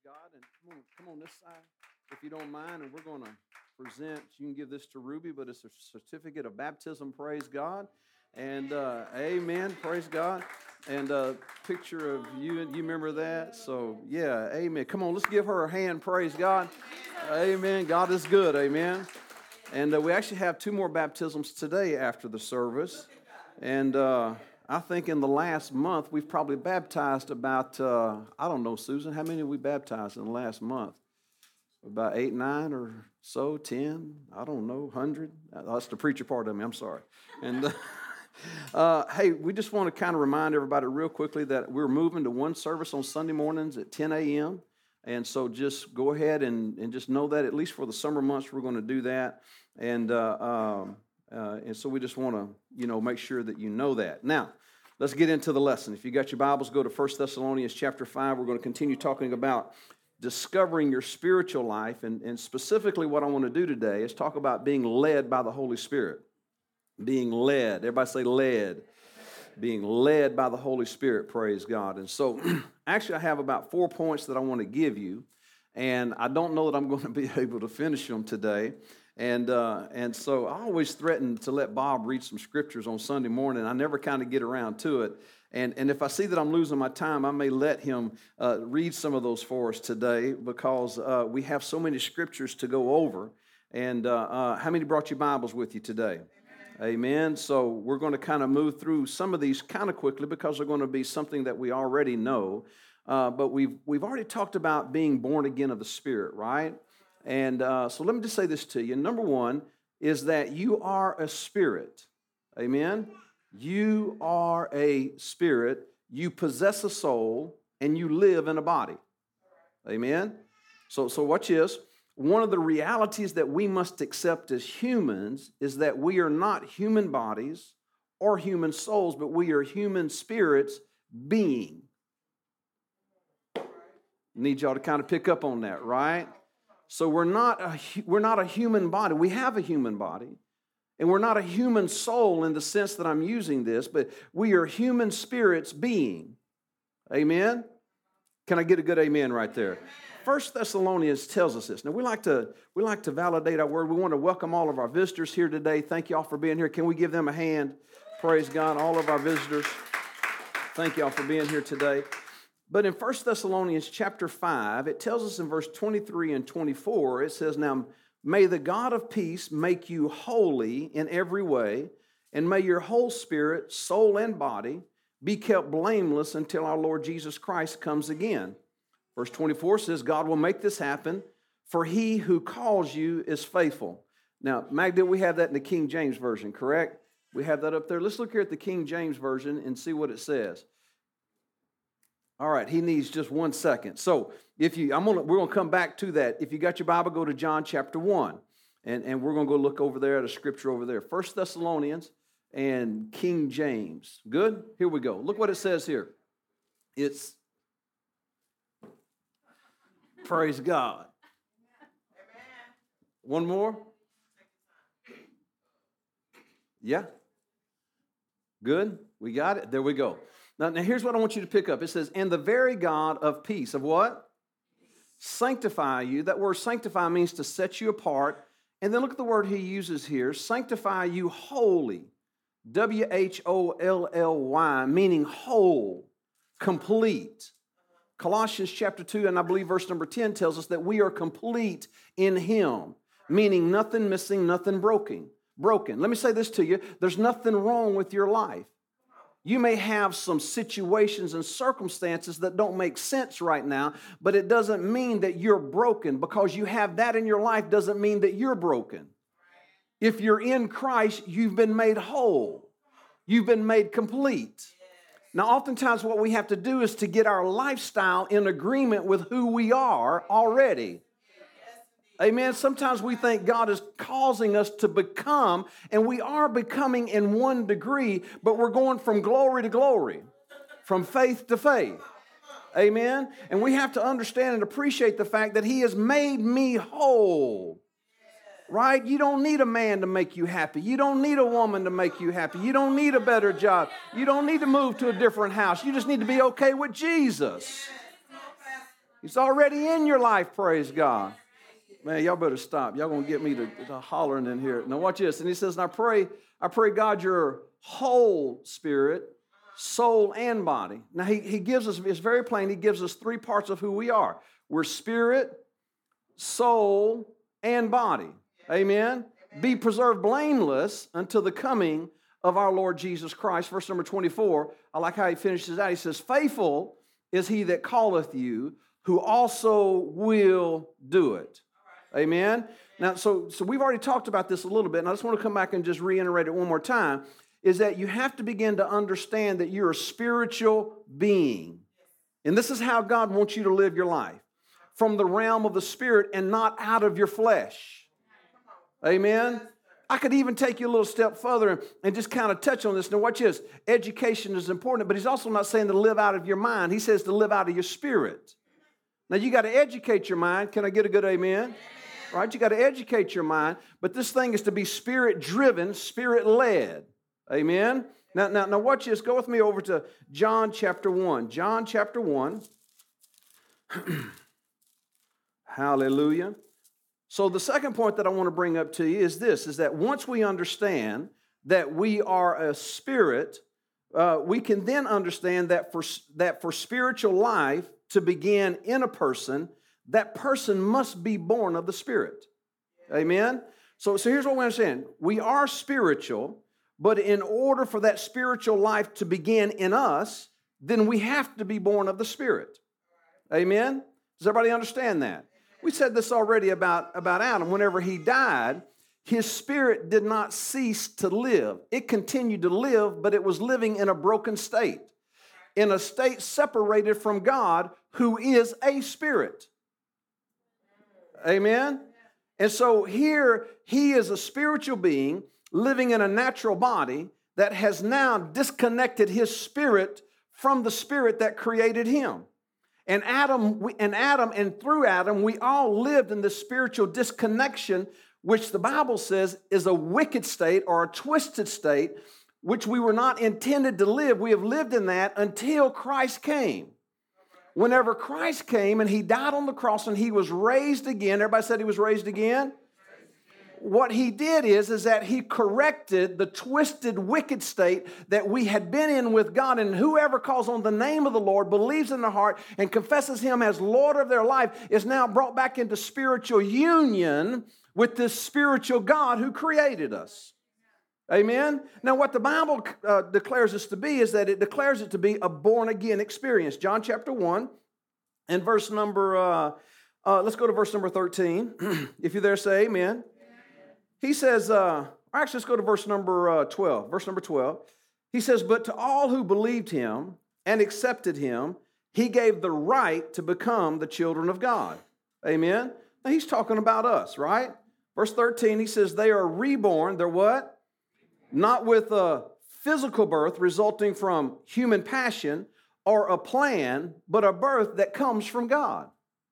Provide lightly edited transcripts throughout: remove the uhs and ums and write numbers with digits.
God, and come on this side, if you don't mind, and we're going to present. You can give this to Ruby, but it's a certificate of baptism. Praise God, and amen. Praise God, and a picture of you. You remember that? So yeah, amen. Come on, let's give her a hand. Praise God, amen. God is good, amen. And we actually have 2 more baptisms today after the service, and I think in the last month, we've probably baptized about, I don't know, Susan, how many have we baptized in the last month? About 8, 9 or so, 10, I don't know, 100? That's the preacher part of me, I'm sorry. And hey, we just want to kind of remind everybody real quickly that we're moving to one service on Sunday mornings at 10 a.m., and so just go ahead and just know that, at least for the summer months, we're going to do that. And so we just want to, make sure that you know that. Now, let's get into the lesson. If you got your Bibles, go to 1 Thessalonians chapter 5. We're going to continue talking about discovering your spiritual life. And specifically what I want to do today is talk about being led by the Holy Spirit. Being led. Everybody say led. Being led by the Holy Spirit, praise God. And so, actually, I have about 4 points that I want to give you. And I don't know that I'm going to be able to finish them today. And so I always threaten to let Bob read some scriptures on Sunday morning. I never kind of get around to it. And if I see that I'm losing my time, I may let him read some of those for us today, because we have so many scriptures to go over. And how many brought your Bibles with you today? Amen. So we're going to kind of move through some of these kind of quickly, because they're going to be something that we already know. But we've already talked about being born again of the Spirit, right? And so let me just say this to you. Number one is that you are a spirit. Amen? You are a spirit. You possess a soul, and you live in a body. Amen? So watch this. One of the realities that we must accept as humans is that we are not human bodies or human souls, but we are human spirits being. Need y'all to kind of pick up on that, right? So we're not a human body. We have a human body, and we're not a human soul in the sense that I'm using this, but we are human spirits being. Amen? Can I get a good amen right there? 1 Thessalonians tells us this. Now, we like to validate our word. We want to welcome all of our visitors here today. Thank you all for being here. Can we give them a hand? Praise God, all of our visitors. Thank you all for being here today. But in 1 Thessalonians chapter 5, it tells us in verse 23 and 24, it says, "Now, may the God of peace make you holy in every way, and may your whole spirit, soul, and body be kept blameless until our Lord Jesus Christ comes again." Verse 24 says, God will make this happen, for he who calls you is faithful. Now, Magda, we have that in the King James Version, correct? We have that up there. Let's look here at the King James Version and see what it says. All right, he needs just 1 second. So we're going to come back to that. If you got your Bible, go to John chapter 1, and we're going to go look over there at a scripture over there. 1 Thessalonians and King James. Good? Here we go. Look what it says here. It's, praise God. One more? Yeah? Good? We got it? There we go. Now, here's what I want you to pick up. It says, "And the very God of peace," of what? Sanctify you. That word sanctify means to set you apart. And then look at the word he uses here. Sanctify you wholly. W-H-O-L-L-Y, meaning whole, complete. Colossians chapter 2, and I believe verse number 10 tells us that we are complete in him, meaning nothing missing, nothing broken. Let me say this to you. There's nothing wrong with your life. You may have some situations and circumstances that don't make sense right now, but it doesn't mean that you're broken. Because you have that in your life doesn't mean that you're broken. If you're in Christ, you've been made whole. You've been made complete. Now, oftentimes what we have to do is to get our lifestyle in agreement with who we are already. Amen. Sometimes we think God is causing us to become, and we are becoming in one degree, but we're going from glory to glory, from faith to faith. Amen. And we have to understand and appreciate the fact that he has made me whole. Right? You don't need a man to make you happy. You don't need a woman to make you happy. You don't need a better job. You don't need to move to a different house. You just need to be okay with Jesus. He's already in your life, praise God. Man, y'all better stop. Y'all going to get me to hollering in here. Now watch this. And he says, and I pray God your whole spirit, soul, and body. Now he gives us, it's very plain, he gives us three parts of who we are. We're spirit, soul, and body. Amen. Be preserved blameless until the coming of our Lord Jesus Christ. Verse number 24, I like how he finishes out. He says, faithful is he that calleth you, who also will do it. Amen. Now, so we've already talked about this a little bit, and I just want to come back and just reiterate it one more time, is that you have to begin to understand that you're a spiritual being. And this is how God wants you to live your life, from the realm of the spirit and not out of your flesh. Amen. I could even take you a little step further and just kind of touch on this. Now, watch this. Education is important, but he's also not saying to live out of your mind. He says to live out of your spirit. Now, you got to educate your mind. Can I get a good amen? Right? You got to educate your mind, but this thing is to be spirit-driven, spirit-led. Amen? Now, watch this. Go with me over to John chapter 1. John chapter 1. Hallelujah. So the second point that I want to bring up to you is this, is that once we understand that we are a spirit, we can then understand that for spiritual life to begin in a person, that person must be born of the Spirit. Amen? So here's what we understand. We are spiritual, but in order for that spiritual life to begin in us, then we have to be born of the Spirit. Amen? Does everybody understand that? We said this already about Adam. Whenever he died, his spirit did not cease to live. It continued to live, but it was living in a broken state, in a state separated from God, who is a spirit. Amen? And so here, he is a spiritual being living in a natural body that has now disconnected his spirit from the spirit that created him. And through Adam, we all lived in this spiritual disconnection, which the Bible says is a wicked state or a twisted state, which we were not intended to live. We have lived in that until Christ came. Whenever Christ came and he died on the cross and he was raised again, everybody said he was raised again? What he did is that he corrected the twisted, wicked state that we had been in with God. And whoever calls on the name of the Lord, believes in their heart, and confesses him as Lord of their life is now brought back into spiritual union with this spiritual God who created us. Amen? Now, what the Bible declares us to be is that it declares it to be a born-again experience. John chapter 1 and verse number, let's go to verse number 13. If you're there, say amen. He says, actually, let's go to verse number 12. Verse number 12. He says, but to all who believed him and accepted him, he gave the right to become the children of God. Amen? Now, he's talking about us, right? Verse 13, he says, they are reborn. They're what? Not with a physical birth resulting from human passion or a plan, but a birth that comes from God.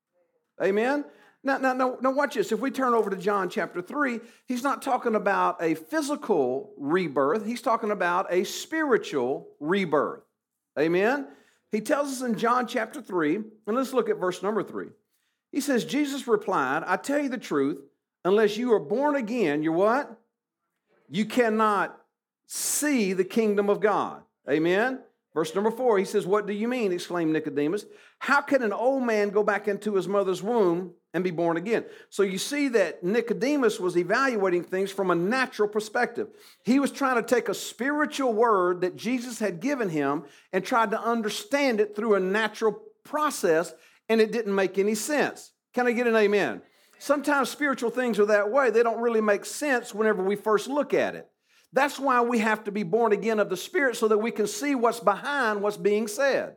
Amen? Now, watch this. If we turn over to John chapter 3, he's not talking about a physical rebirth. He's talking about a spiritual rebirth. Amen? He tells us in John chapter 3, and let's look at verse number 3. He says, Jesus replied, I tell you the truth, unless you are born again, you're what? You cannot see the kingdom of God. Amen? Verse number 4, he says, what do you mean? Exclaimed Nicodemus. How can an old man go back into his mother's womb and be born again? So you see that Nicodemus was evaluating things from a natural perspective. He was trying to take a spiritual word that Jesus had given him and tried to understand it through a natural process, and it didn't make any sense. Can I get an amen? Sometimes spiritual things are that way. They don't really make sense whenever we first look at it. That's why we have to be born again of the Spirit so that we can see what's behind what's being said.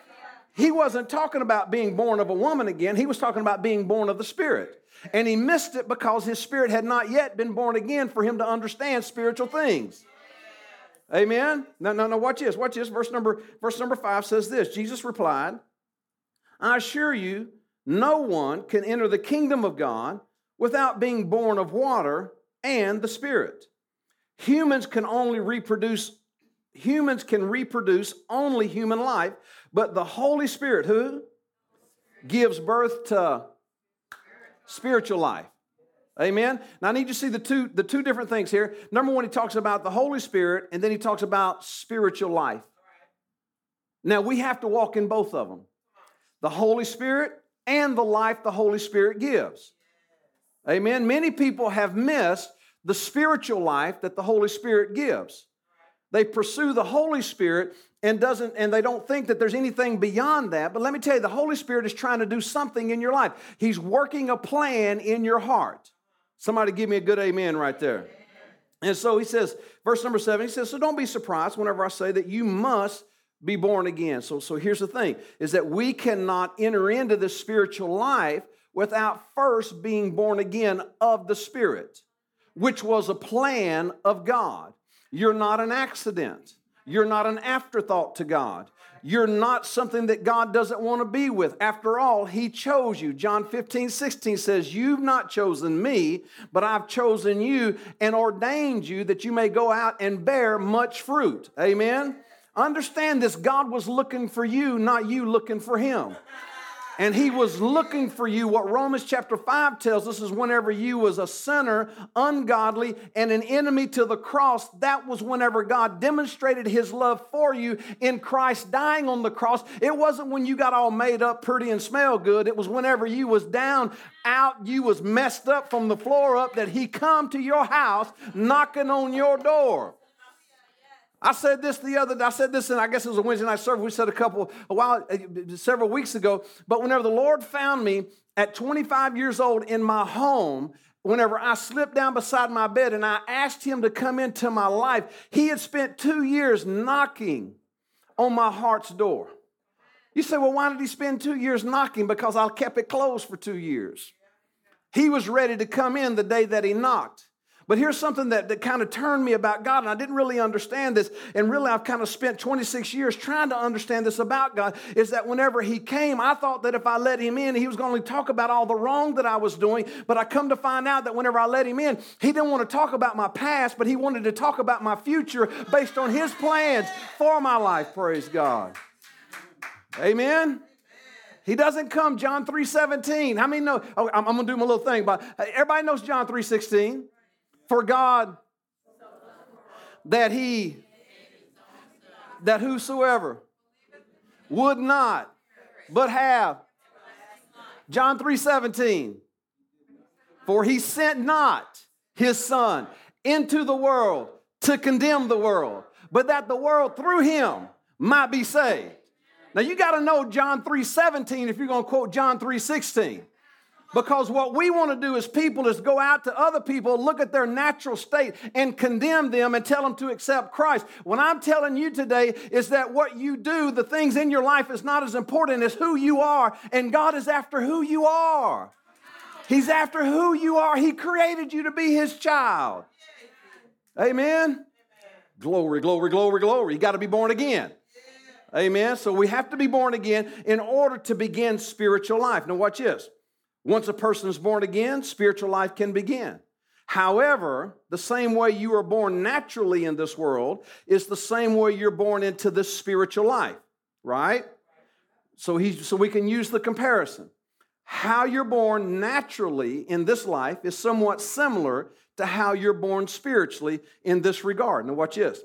He wasn't talking about being born of a woman again. He was talking about being born of the Spirit. And he missed it because his spirit had not yet been born again for him to understand spiritual things. Amen? No, watch this. Watch this. Verse number 5 says this. Jesus replied, I assure you, no one can enter the kingdom of God without being born of water and the Spirit. Humans can reproduce only human life, but the Holy Spirit, who? gives birth to spiritual life. Amen. Now I need you to see the two different things here. Number one, he talks about the Holy Spirit, and then he talks about spiritual life. Now we have to walk in both of them. The Holy Spirit and the life the Holy Spirit gives. Amen. Many people have missed the spiritual life that the Holy Spirit gives. They pursue the Holy Spirit and they don't think that there's anything beyond that. But let me tell you, the Holy Spirit is trying to do something in your life. He's working a plan in your heart. Somebody give me a good amen right there. And so he says, verse number 7, he says, so don't be surprised whenever I say that you must be born again. So here's the thing, is that we cannot enter into this spiritual life without first being born again of the Spirit, which was a plan of God. You're not an accident. You're not an afterthought to God. You're not something that God doesn't want to be with. After all, He chose you. John 15:16 says, you've not chosen me, but I've chosen you and ordained you that you may go out and bear much fruit. Amen? Understand this, God was looking for you, not you looking for Him. And He was looking for you. What Romans chapter 5 tells us is whenever you was a sinner, ungodly, and an enemy to the cross, that was whenever God demonstrated His love for you in Christ dying on the cross. It wasn't when you got all made up, pretty, and smell good. It was whenever you was down, out, you was messed up from the floor up, that He come to your house knocking on your door. I said this and I guess it was a Wednesday night service. We said several weeks ago. But whenever the Lord found me at 25 years old in my home, whenever I slipped down beside my bed and I asked Him to come into my life, He had spent 2 years knocking on my heart's door. You say, well, why did He spend 2 years knocking? Because I kept it closed for 2 years. He was ready to come in the day that He knocked. But here's something that kind of turned me about God, and I didn't really understand this, and really I've kind of spent 26 years trying to understand this about God, is that whenever He came, I thought that if I let Him in, He was going to talk about all the wrong that I was doing, but I come to find out that whenever I let Him in, He didn't want to talk about my past, but He wanted to talk about my future based on His plans for my life, praise God. Amen? He doesn't come, John 3:17. How many know? Oh, I'm going to do my little thing, but everybody knows John 3:16. For God, that whosoever would not, but have. John 3:17. For He sent not His Son into the world to condemn the world, but that the world through Him might be saved. Now you got to know John 3:17 if you're going to quote John 3:16. Because what we want to do as people is go out to other people, look at their natural state and condemn them and tell them to accept Christ. What I'm telling you today is that what you do, the things in your life is not as important as who you are, and God is after who you are. He's after who you are. He created you to be His child. Amen? Glory, glory, glory, glory. You got to be born again. Amen? So we have to be born again in order to begin spiritual life. Now watch this. Once a person is born again, spiritual life can begin. However, the same way you are born naturally in this world is the same way you're born into this spiritual life, right? So we can use the comparison. How you're born naturally in this life is somewhat similar to how you're born spiritually in this regard. Now watch this.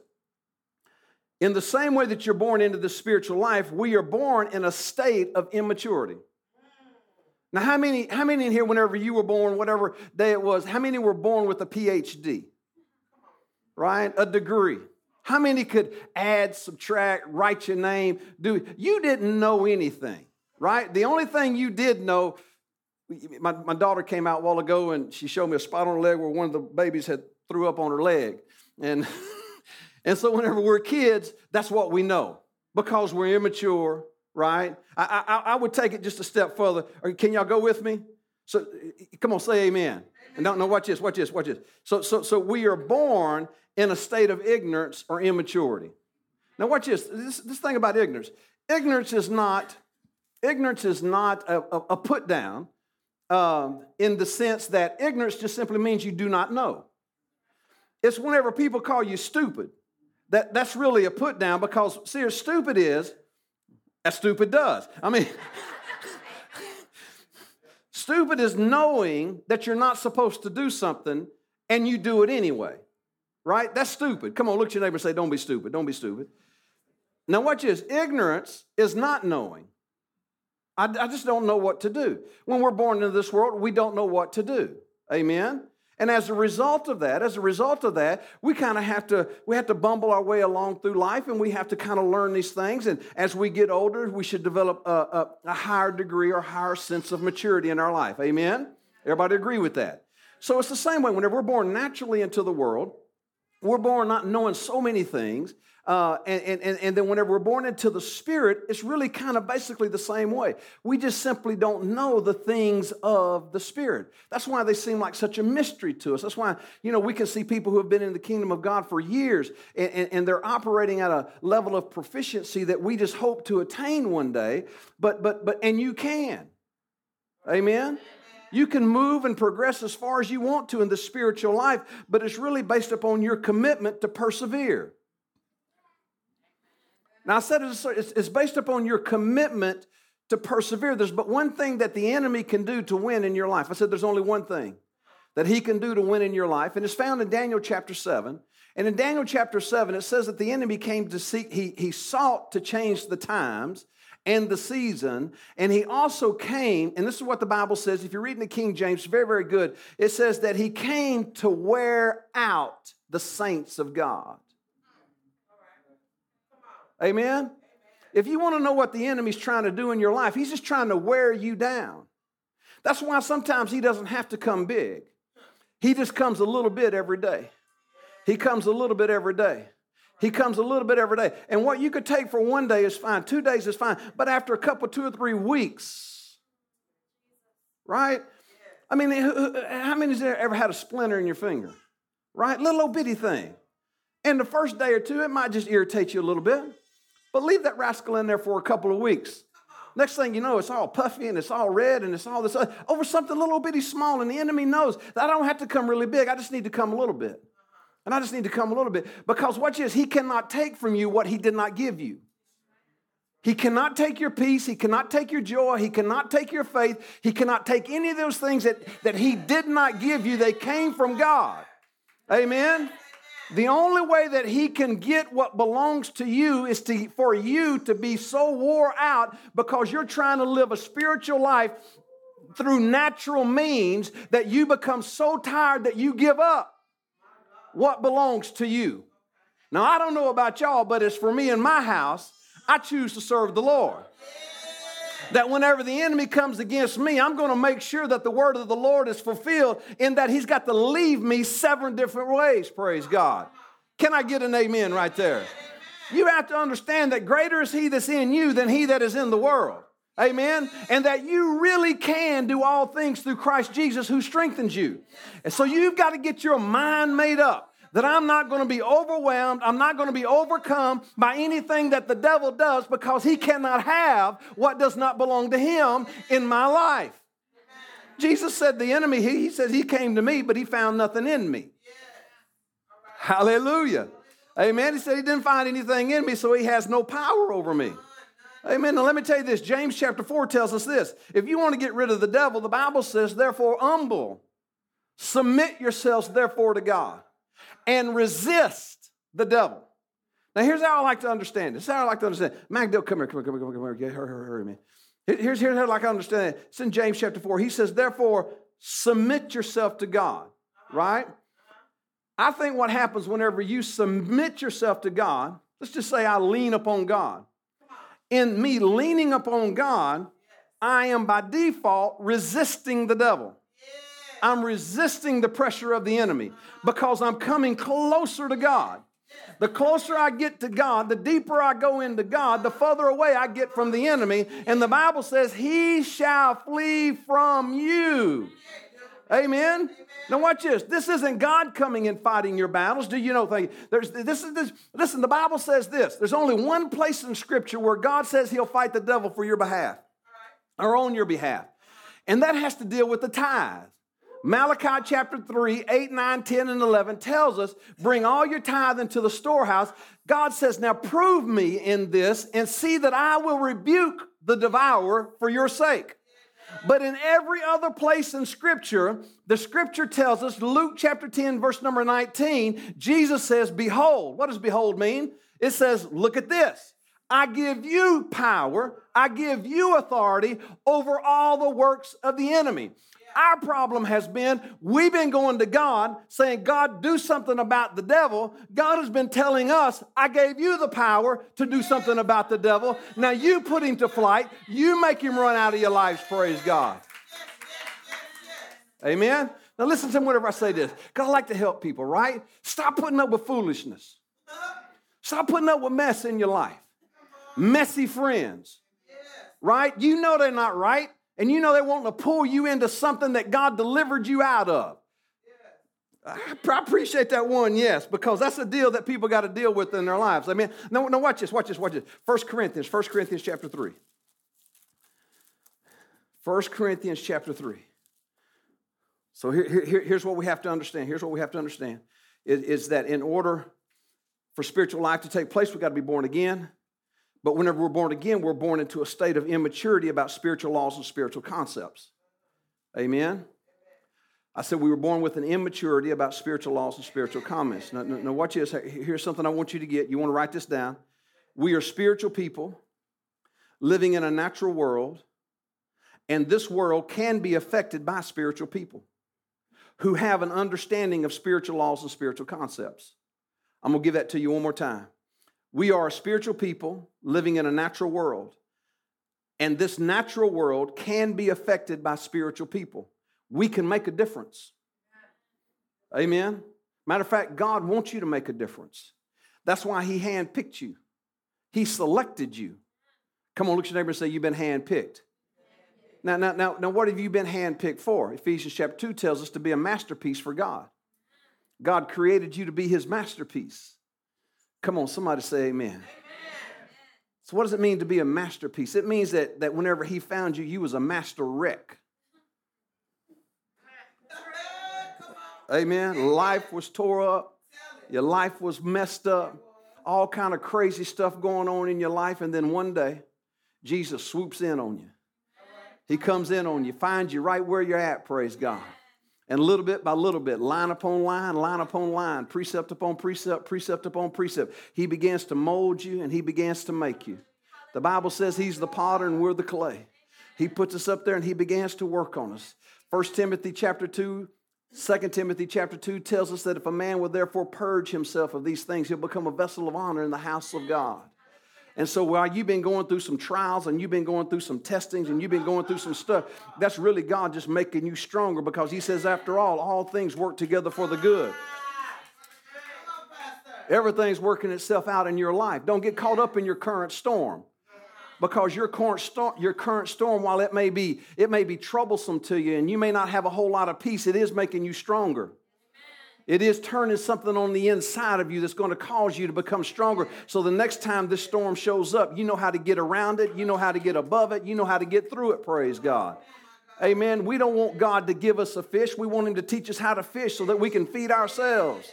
In the same way that you're born into this spiritual life, we are born in a state of immaturity. Now, how many in here, whenever you were born, whatever day it was, how many were born with a PhD? Right? A degree. How many could add, subtract, write your name? You didn't know anything, right? The only thing you did know, my daughter came out a while ago and she showed me a spot on her leg where one of the babies had threw up on her leg. And so whenever we're kids, that's what we know because we're immature. Right? I would take it just a step further. Can y'all go with me? So come on, say amen. And no, watch this. So we are born in a state of ignorance or immaturity. Now watch this. This thing about ignorance. Ignorance is not a put down in the sense that ignorance just simply means you do not know. It's whenever people call you stupid. That's really a put down because see, stupid is as stupid does. I mean, Stupid is knowing that you're not supposed to do something and you do it anyway. Right? That's stupid. Come on, look at your neighbor and say, don't be stupid. Don't be stupid. Now watch this. Ignorance is not knowing. I just don't know what to do. When we're born into this world, we don't know what to do. Amen? And as a result of that, we kind of have to bumble our way along through life, and we have to kind of learn these things. And as we get older, we should develop a higher degree or higher sense of maturity in our life. Amen? Everybody agree with that? So it's the same way. Whenever we're born naturally into the world, we're born not knowing so many things. And then whenever we're born into the Spirit, it's really kind of basically the same way. We just simply don't know the things of the Spirit. That's why they seem like such a mystery to us. That's why, we can see people who have been in the kingdom of God for years, and they're operating at a level of proficiency that we just hope to attain one day. And you can. Amen? You can move and progress as far as you want to in the spiritual life, but it's really based upon your commitment to persevere. Now, I said it's based upon your commitment to persevere. There's but one thing that the enemy can do to win in your life. I said there's only one thing that he can do to win in your life, and it's found in Daniel chapter 7. And in Daniel chapter 7, it says that the enemy came to seek, he sought to change the times and the season, and he also came, and this is what the Bible says, if you're reading the King James, very, very good, it says that he came to wear out the saints of God. Amen? If you want to know what the enemy's trying to do in your life, he's just trying to wear you down. That's why sometimes he doesn't have to come big. He just comes a little bit every day. He comes a little bit every day. He comes a little bit every day. And what you could take for one day is fine. 2 days is fine. But after a couple, 2 or 3 weeks, right? I mean, how many has ever had a splinter in your finger? Right? Little old bitty thing. And the first day or two, it might just irritate you a little bit. But leave that rascal in there for a couple of weeks. Next thing you know, it's all puffy and it's all red and it's all this over something little bitty small. And the enemy knows that I don't have to come really big. I just need to come a little bit. And I just need to come a little bit. Because watch this, he cannot take from you what he did not give you. He cannot take your peace. He cannot take your joy. He cannot take your faith. He cannot take any of those things that he did not give you. They came from God. Amen? The only way that he can get what belongs to you is for you to be so wore out because you're trying to live a spiritual life through natural means that you become so tired that you give up what belongs to you. Now, I don't know about y'all, but as for me and my house, I choose to serve the Lord. That whenever the enemy comes against me, I'm going to make sure that the word of the Lord is fulfilled in that he's got to leave me 7 different ways, praise God. Can I get an amen right there? You have to understand that greater is he that's in you than he that is in the world. Amen? And that you really can do all things through Christ Jesus who strengthens you. And so you've got to get your mind made up. That I'm not going to be overwhelmed. I'm not going to be overcome by anything that the devil does because he cannot have what does not belong to him in my life. Jesus said the enemy, he said he came to me, but he found nothing in me. Hallelujah. Amen. He said he didn't find anything in me, so he has no power over me. Amen. Now let me tell you this. James chapter 4 tells us this. If you want to get rid of the devil, the Bible says, therefore humble. Submit yourselves therefore to God. And resist the devil. Now, here's how I like to understand it. This is how I like to understand it. Magdale, come here. Hurry, man. Here's how I like to understand it. It's in James chapter 4. He says, therefore, submit yourself to God. Right? I think what happens whenever you submit yourself to God, let's just say I lean upon God. In me leaning upon God, I am by default resisting the devil. I'm resisting the pressure of the enemy because I'm coming closer to God. The closer I get to God, the deeper I go into God, the further away I get from the enemy. And the Bible says, he shall flee from you. Amen? Now watch this. This isn't God coming and fighting your battles. Do you know? Listen, the Bible says this. There's only one place in Scripture where God says he'll fight the devil for your behalf or on your behalf. And that has to deal with the tithe. Malachi chapter 3, 8, 9, 10, and 11 tells us, bring all your tithe into the storehouse. God says, now prove me in this and see that I will rebuke the devourer for your sake. But in every other place in Scripture, the Scripture tells us, Luke chapter 10, verse number 19, Jesus says, behold. What does behold mean? It says, look at this. I give you power, I give you authority over all the works of the enemy. Our problem has been, we've been going to God saying, God, do something about the devil. God has been telling us, I gave you the power to do something about the devil. Now you put him to flight. You make him run out of your lives, praise God. Amen? Now listen to me whenever I say this, because I like to help people, right? Stop putting up with foolishness. Stop putting up with mess in your life. Messy friends, right? You know they're not right. And you know they want to pull you into something that God delivered you out of. I appreciate that one, yes, because that's a deal that people got to deal with in their lives. I mean, no, watch this. 1 Corinthians chapter 3. 1 Corinthians chapter 3. So here's what we have to understand. Here's what we have to understand is that in order for spiritual life to take place, we've got to be born again. But whenever we're born again, we're born into a state of immaturity about spiritual laws and spiritual concepts. Amen? I said we were born with an immaturity about spiritual laws and spiritual comments. Now watch this. Here's something I want you to get. You want to write this down. We are spiritual people living in a natural world, and this world can be affected by spiritual people who have an understanding of spiritual laws and spiritual concepts. I'm going to give that to you one more time. We are a spiritual people living in a natural world, and this natural world can be affected by spiritual people. We can make a difference. Amen? Matter of fact, God wants you to make a difference. That's why he handpicked you. He selected you. Come on, look at your neighbor and say, you've been handpicked. Now, what have you been handpicked for? Ephesians chapter 2 tells us to be a masterpiece for God. God created you to be his masterpiece. Come on, somebody say amen. Amen. So what does it mean to be a masterpiece? It means that whenever he found you, you was a master wreck. Amen. Life was tore up. Your life was messed up. All kind of crazy stuff going on in your life. And then one day, Jesus swoops in on you. He comes in on you, finds you right where you're at, praise God. And little bit by little bit, line upon line, precept upon precept, precept upon precept, he begins to mold you and he begins to make you. The Bible says he's the potter and we're the clay. He puts us up there and he begins to work on us. 1 Timothy chapter 2, 2 Timothy chapter 2 tells us that if a man will therefore purge himself of these things, he'll become a vessel of honor in the house of God. And so while you've been going through some trials and you've been going through some testings and you've been going through some stuff, that's really God just making you stronger, because he says, after all things work together for the good. Everything's working itself out in your life. Don't get caught up in your current storm, because your current storm, while it may be troublesome to you and you may not have a whole lot of peace, it is making you stronger. It is turning something on the inside of you that's going to cause you to become stronger. So the next time this storm shows up, you know how to get around it. You know how to get above it. You know how to get through it, praise God. Amen. We don't want God to give us a fish. We want him to teach us how to fish so that we can feed ourselves.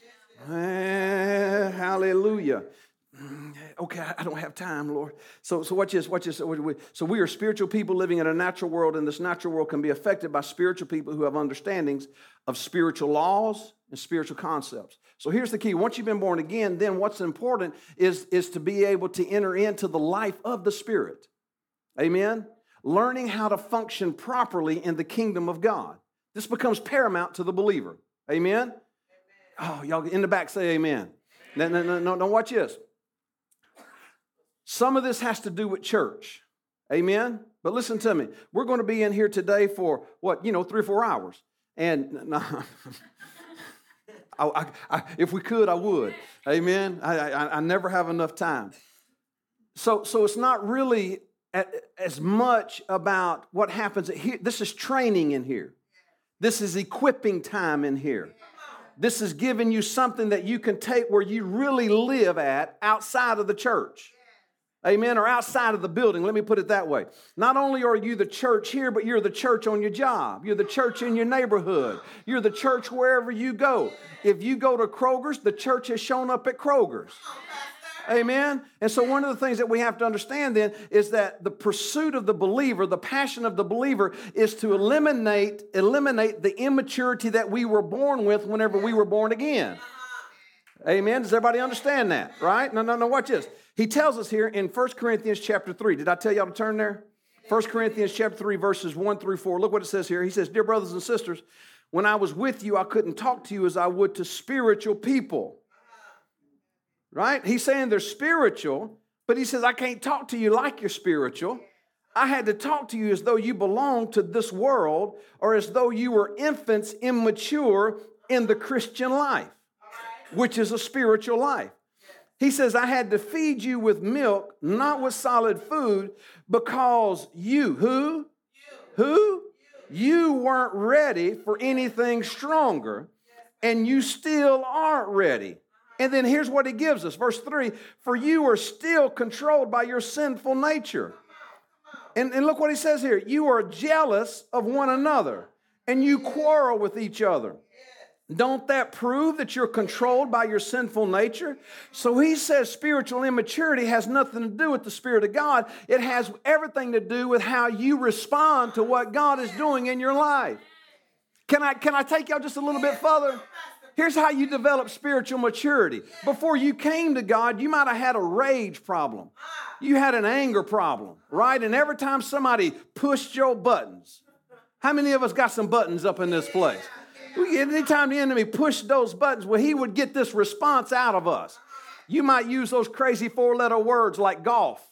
Hallelujah. Okay, I don't have time, Lord. So watch this. So we are spiritual people living in a natural world, and this natural world can be affected by spiritual people who have understandings of spiritual laws and spiritual concepts. So here's the key. Once you've been born again, then what's important is to be able to enter into the life of the Spirit. Amen? Learning how to function properly in the kingdom of God. This becomes paramount to the believer. Amen? Oh, y'all in the back say amen. No, watch this. Some of this has to do with church. Amen? But listen to me. We're going to be in here today for, 3 or 4 hours. And no, if we could, I would. Amen? I never have enough time. So it's not really as much about what happens here. This is training in here. This is equipping time in here. This is giving you something that you can take where you really live at outside of the church. Amen, or outside of the building. Let me put it that way. Not only are you the church here, but you're the church on your job. You're the church in your neighborhood. You're the church wherever you go. If you go to Kroger's, the church has shown up at Kroger's. Amen. And so one of the things that we have to understand then is that the pursuit of the believer, the passion of the believer, is to eliminate the immaturity that we were born with whenever we were born again. Amen. Does everybody understand that? Right? No, watch this. He tells us here in 1 Corinthians chapter 3. Did I tell y'all to turn there? 1 Corinthians chapter 3, verses 1 through 4. Look what it says here. He says, "Dear brothers and sisters, when I was with you, I couldn't talk to you as I would to spiritual people." Right? He's saying they're spiritual, but he says, I can't talk to you like you're spiritual. I had to talk to you as though you belonged to this world or as though you were infants, immature in the Christian life, which is a spiritual life. He says, I had to feed you with milk, not with solid food, because you, who? Who? You weren't ready for anything stronger, and you still aren't ready. And then here's what he gives us, verse 3, for you are still controlled by your sinful nature. And look what he says here, you are jealous of one another, and you quarrel with each other. Don't that prove that you're controlled by your sinful nature? So he says spiritual immaturity has nothing to do with the Spirit of God. It has everything to do with how you respond to what God is doing in your life. Can I take y'all just a little bit further? Here's how you develop spiritual maturity. Before you came to God, you might have had a rage problem. You had an anger problem, right? And every time somebody pushed your buttons, how many of us got some buttons up in this place? Anytime the enemy pushed those buttons, well, he would get this response out of us. You might use those crazy 4-letter words like golf.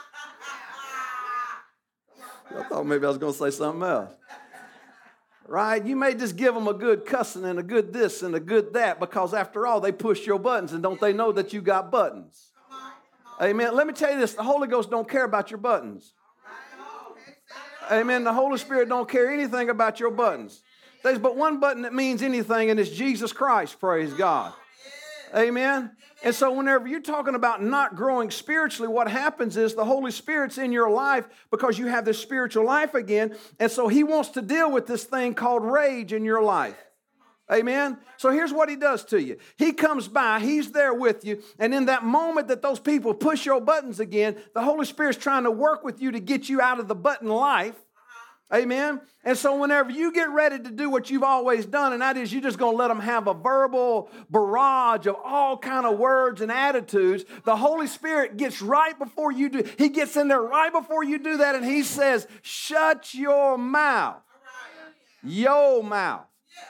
I thought maybe I was going to say something else. Right? You may just give them a good cussing and a good this and a good that because after all, they push your buttons and don't they know that you got buttons? Amen. Let me tell you this. The Holy Ghost don't care about your buttons. Amen. The Holy Spirit don't care anything about your buttons. There's but one button that means anything, and it's Jesus Christ, praise God. Amen? And so whenever you're talking about not growing spiritually, what happens is the Holy Spirit's in your life because you have this spiritual life again, and so he wants to deal with this thing called rage in your life. Amen? So here's what he does to you. He comes by, he's there with you, and in that moment that those people push your buttons again, the Holy Spirit's trying to work with you to get you out of the button life. Amen? And so whenever you get ready to do what you've always done, and that is you're just going to let them have a verbal barrage of all kind of words and attitudes, the Holy Spirit gets right before you do. He gets in there right before you do that, and he says, shut your mouth. Your mouth.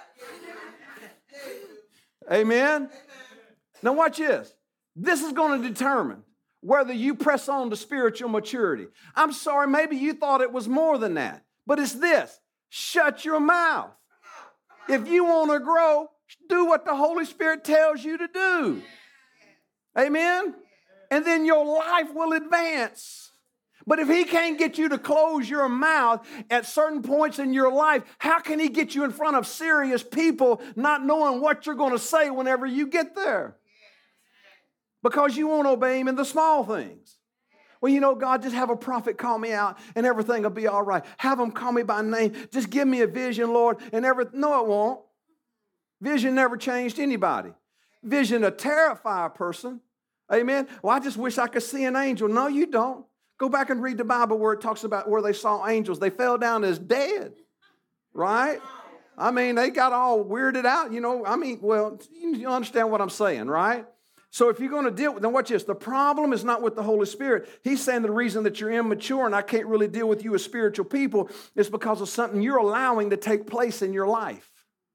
Amen? Now watch this. This is going to determine whether you press on to spiritual maturity. I'm sorry, maybe you thought it was more than that. But it's this, shut your mouth. If you want to grow, do what the Holy Spirit tells you to do. Amen? And then your life will advance. But if he can't get you to close your mouth at certain points in your life, how can he get you in front of serious people not knowing what you're going to say whenever you get there? Because you won't obey him in the small things. Well, you know, God, just have a prophet call me out and everything will be all right. Have them call me by name. Just give me a vision, Lord, and everything. No, it won't. Vision never changed anybody. Vision will terrify a person. Amen. Well, I just wish I could see an angel. No, you don't. Go back and read the Bible where it talks about where they saw angels. They fell down as dead, right? I mean, they got all weirded out, you know. I mean, well, you understand what I'm saying, right? So if you're going to deal with, then watch this. The problem is not with the Holy Spirit. He's saying the reason that you're immature and I can't really deal with you as spiritual people is because of something you're allowing to take place in your life.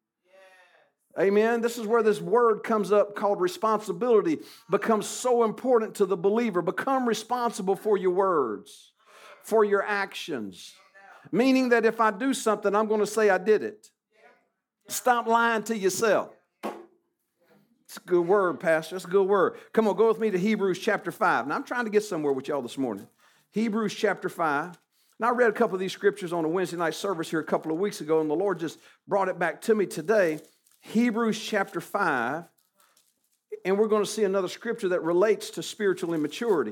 Yeah. Amen. This is where this word comes up called responsibility becomes so important to the believer. Become responsible for your words, for your actions. Meaning that if I do something, I'm going to say I did it. Stop lying to yourself. It's a good word, Pastor. It's a good word. Come on, go with me to Hebrews chapter 5. Now, I'm trying to get somewhere with y'all this morning. Hebrews chapter 5. Now, I read a couple of these scriptures on a Wednesday night service here a couple of weeks ago, and the Lord just brought it back to me today. Hebrews chapter 5. And we're going to see another scripture that relates to spiritual immaturity.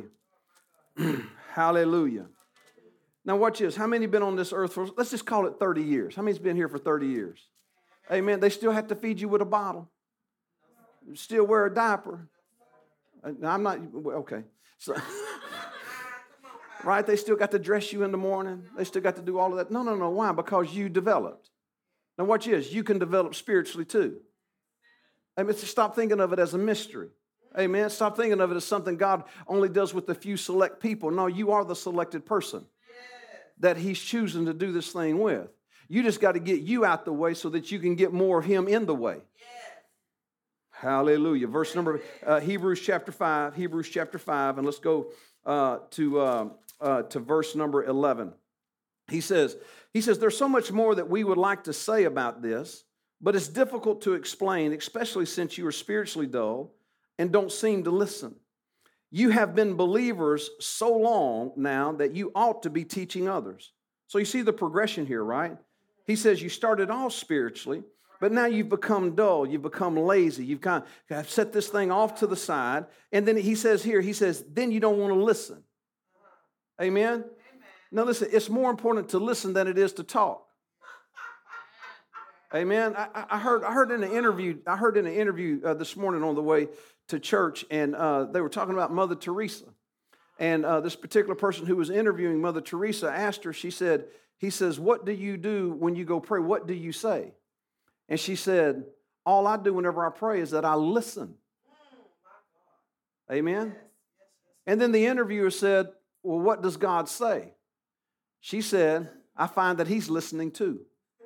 Hallelujah. Now, watch this. How many have been on this earth for, let's just call it 30 years. How many's been here for 30 years? Amen. They still have to feed you with a bottle. Still wear a diaper. I'm not, okay. So, right, they still got to dress you in the morning. They still got to do all of that. No. Why? Because you developed. Now watch this. You can develop spiritually too. I mean, stop thinking of it as a mystery. Amen. Stop thinking of it as something God only does with a few select people. No, you are the selected person that he's choosing to do this thing with. You just got to get you out the way so that you can get more of him in the way. Hallelujah. Verse number, Hebrews chapter 5, and let's go to verse number 11. He says, there's so much more that we would like to say about this, but it's difficult to explain, especially since you are spiritually dull and don't seem to listen. You have been believers so long now that you ought to be teaching others. So you see the progression here, right? He says you started off spiritually, but now you've become dull, you've become lazy, you've kind of set this thing off to the side, and then he says, then you don't want to listen. Amen? Now listen, it's more important to listen than it is to talk. Amen. I heard in an interview this morning on the way to church, and they were talking about Mother Teresa. And this particular person who was interviewing Mother Teresa asked her, he says, what do you do when you go pray? What do you say? And she said, all I do whenever I pray is that I listen. Amen. And then the interviewer said, well, what does God say? She said, I find that he's listening too.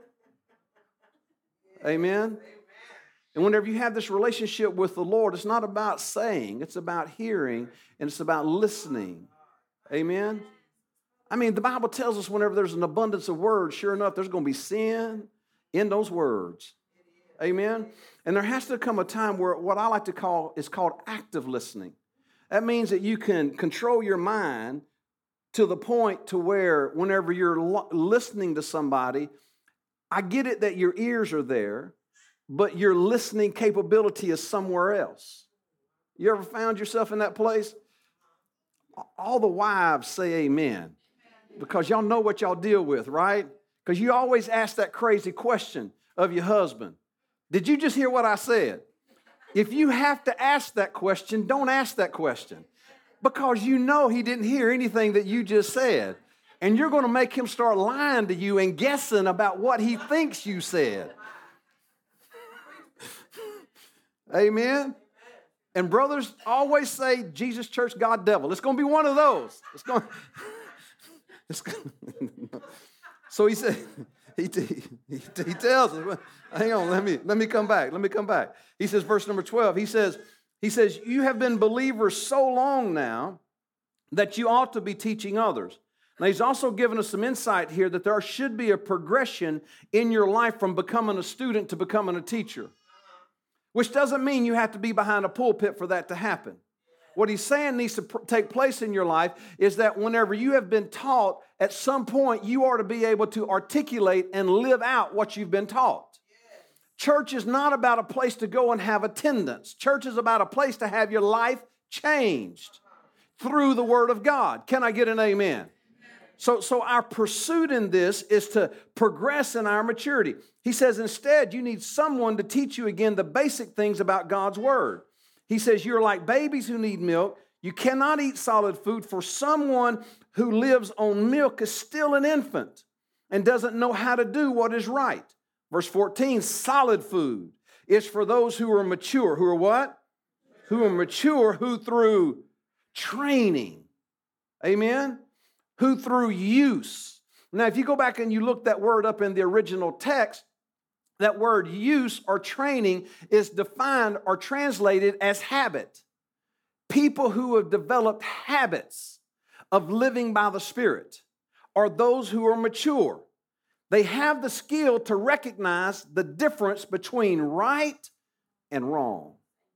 Amen. And whenever you have this relationship with the Lord, it's not about saying, it's about hearing, and it's about listening. Amen. I mean, the Bible tells us whenever there's an abundance of words, sure enough, there's going to be sin in those words. Amen. And there has to come a time where what I like to call is called active listening. That means that you can control your mind to the point to where whenever you're listening to somebody, I get it that your ears are there, but your listening capability is somewhere else. You ever found yourself in that place? All the wives say amen, because y'all know what y'all deal with, right? Because you always ask that crazy question of your husband. Did you just hear what I said? If you have to ask that question, don't ask that question, because you know he didn't hear anything that you just said. And you're going to make him start lying to you and guessing about what he thinks you said. Amen. And brothers always say, Jesus, church, God, devil. It's going to be one of those. So he said, he tells us, hang on, let me come back. He says, verse number 12, he says, you have been believers so long now that you ought to be teaching others. Now, he's also given us some insight here that there should be a progression in your life from becoming a student to becoming a teacher, which doesn't mean you have to be behind a pulpit for that to happen. What he's saying needs to take place in your life is that whenever you have been taught, at some point you are to be able to articulate and live out what you've been taught. Church is not about a place to go and have attendance. Church is about a place to have your life changed through the Word of God. Can I get an amen? So our pursuit in this is to progress in our maturity. He says instead you need someone to teach you again the basic things about God's Word. He says you're like babies who need milk. You cannot eat solid food, for someone who lives on milk is still an infant and doesn't know how to do what is right. Verse 14, solid food is for those who are mature. Who are what? Who are mature, who through training. Amen? Who through use. Now, if you go back and you look that word up in the original text, that word use or training is defined or translated as habit. People who have developed habits of living by the Spirit are those who are mature. They have the skill to recognize the difference between right and wrong.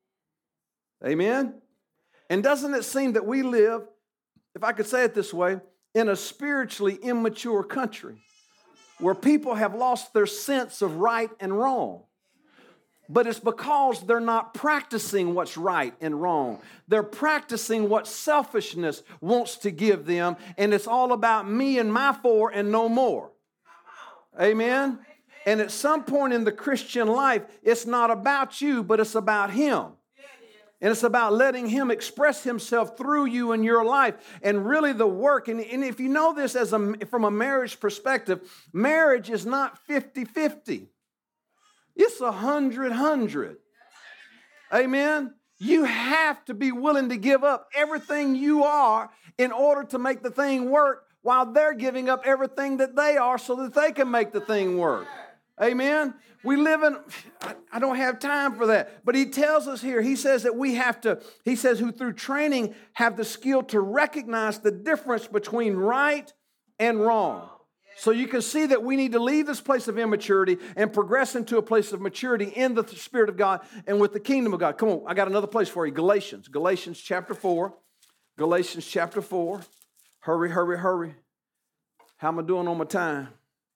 Amen? And doesn't it seem that we live, if I could say it this way, in a spiritually immature country where people have lost their sense of right and wrong? But it's because they're not practicing what's right and wrong. They're practicing what selfishness wants to give them, and it's all about me and my four and no more. Amen? And at some point in the Christian life, it's not about you, but it's about Him. And it's about letting Him express Himself through you in your life. And really the work, and if you know this from a marriage perspective, marriage is not 50-50. It's 100-100. Amen? You have to be willing to give up everything you are in order to make the thing work, while they're giving up everything that they are so that they can make the thing work. Amen? We live in, I don't have time for that. But he tells us here, he says that we have to, he says, who through training have the skill to recognize the difference between right and wrong. So you can see that we need to leave this place of immaturity and progress into a place of maturity in the Spirit of God and with the kingdom of God. Come on, I got another place for you. Galatians chapter 4. Galatians chapter 4. Hurry, hurry, hurry. How am I doing on my time?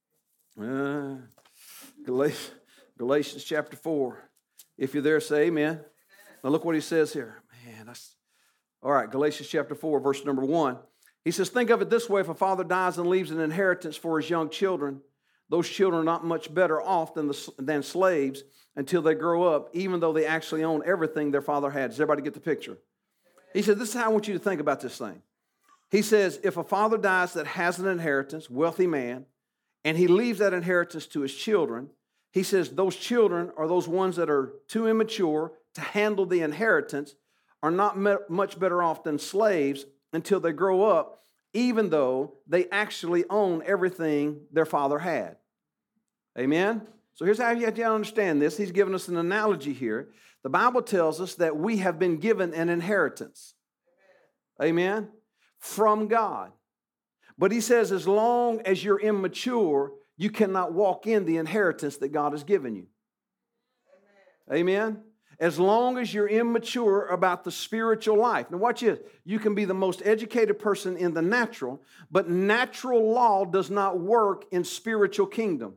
Galatians chapter 4. If you're there, say amen. Now look what he says here. Man, that's all right. Galatians chapter 4, verse number 1. He says, think of it this way. If a father dies and leaves an inheritance for his young children, those children are not much better off than slaves until they grow up, even though they actually own everything their father had. Does everybody get the picture? He said, this is how I want you to think about this thing. He says, if a father dies that has an inheritance, wealthy man, and he leaves that inheritance to his children, he says those children are those ones that are too immature to handle the inheritance, are not much better off than slaves until they grow up, even though they actually own everything their father had. Amen? So here's how you have to understand this. He's given us an analogy here. The Bible tells us that we have been given an inheritance. Amen? From God. But he says as long as you're immature, you cannot walk in the inheritance that God has given you. Amen? As long as you're immature about the spiritual life. Now watch this. You can be the most educated person in the natural, but natural law does not work in spiritual kingdom.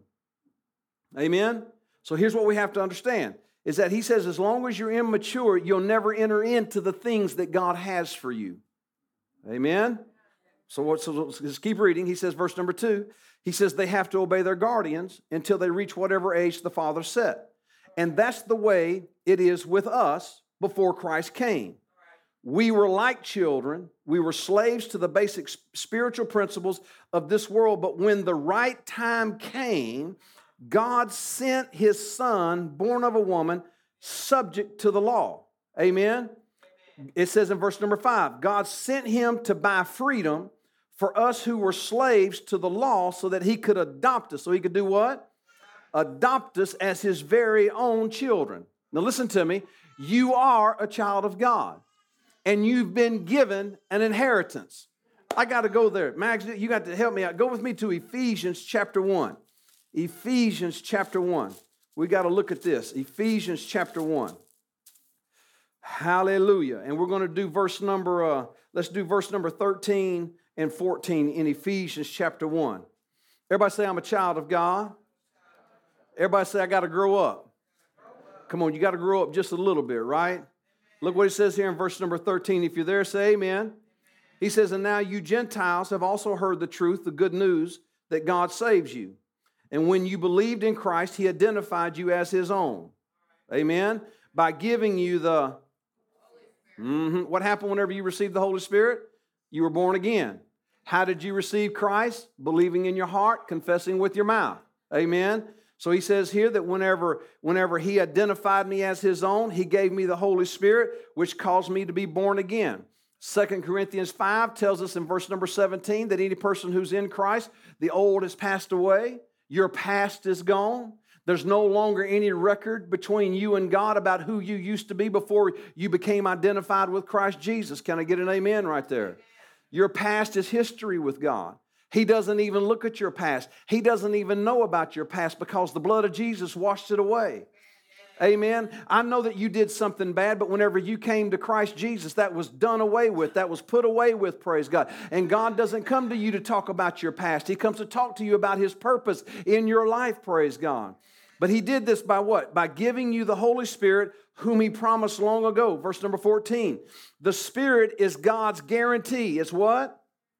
Amen? So here's what we have to understand, is that he says as long as you're immature, you'll never enter into the things that God has for you. Amen? So let's keep reading. He says, verse number 2, he says they have to obey their guardians until they reach whatever age the father set. And that's the way it is with us before Christ came. We were like children. We were slaves to the basic spiritual principles of this world. But when the right time came, God sent his son, born of a woman, subject to the law. Amen? It says in verse number 5, God sent him to buy freedom for us who were slaves to the law so that he could adopt us. So he could do what? Adopt us as his very own children. Now listen to me. You are a child of God, and you've been given an inheritance. I got to go there. Max, you got to help me out. Go with me to Ephesians chapter 1. Ephesians chapter 1. We got to look at this. Ephesians chapter 1. Hallelujah. And we're going to do let's do verse number 13 and 14 in Ephesians chapter 1. Everybody say, I'm a child of God. Everybody say, I got to grow up. Come on, you got to grow up just a little bit, right? Look what it says here in verse number 13. If you're there, say amen. He says, and now you Gentiles have also heard the truth, the good news that God saves you. And when you believed in Christ, he identified you as his own. Amen. By giving you the... What happened whenever you received the Holy Spirit? You were born again. How did you receive Christ? Believing in your heart, confessing with your mouth. Amen. So he says here that whenever he identified me as his own, he gave me the Holy Spirit, which caused me to be born again. 2 Corinthians 5 tells us in verse number 17 that any person who's in Christ, the old has passed away, your past is gone. There's no longer any record between you and God about who you used to be before you became identified with Christ Jesus. Can I get an amen right there? Your past is history with God. He doesn't even look at your past. He doesn't even know about your past because the blood of Jesus washed it away. Amen. I know that you did something bad, but whenever you came to Christ Jesus, that was done away with. That was put away with, praise God. And God doesn't come to you to talk about your past. He comes to talk to you about his purpose in your life, praise God. But he did this by what? By giving you the Holy Spirit, whom he promised long ago. Verse number 14. The Spirit is God's guarantee. It's what?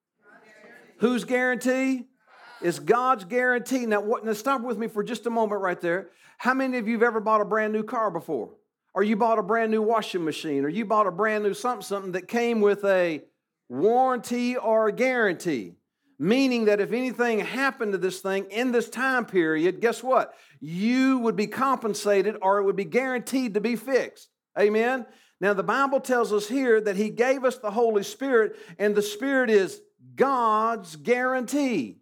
Whose guarantee? It's God's guarantee. Now stop with me for just a moment right there. How many of you have ever bought a brand new car before? or you bought a brand new washing machine, or you bought a brand new something that came with a warranty or a guarantee. Meaning that if anything happened to this thing in this time period, guess what? You would be compensated or it would be guaranteed to be fixed. Amen? Now, the Bible tells us here that He gave us the Holy Spirit, and the Spirit is God's guarantee.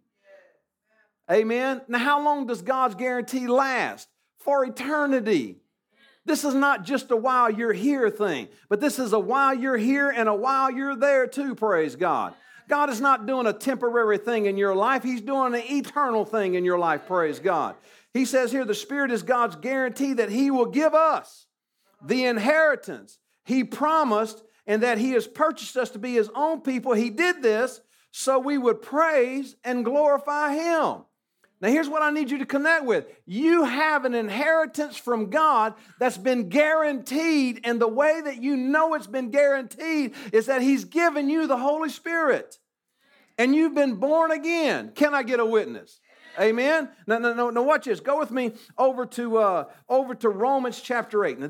Amen? Now, how long does God's guarantee last? For eternity. This is not just a while you're here thing, but this is a while you're here and a while you're there too, praise God. God is not doing a temporary thing in your life. He's doing an eternal thing in your life, praise God. He says here the Spirit is God's guarantee that He will give us the inheritance He promised and that He has purchased us to be His own people. He did this so we would praise and glorify Him. Now here's what I need you to connect with. You have an inheritance from God that's been guaranteed, and the way that you know it's been guaranteed is that He's given you the Holy Spirit. And you've been born again. Can I get a witness? Amen? Now watch this. Go with me over to Romans chapter 8. Now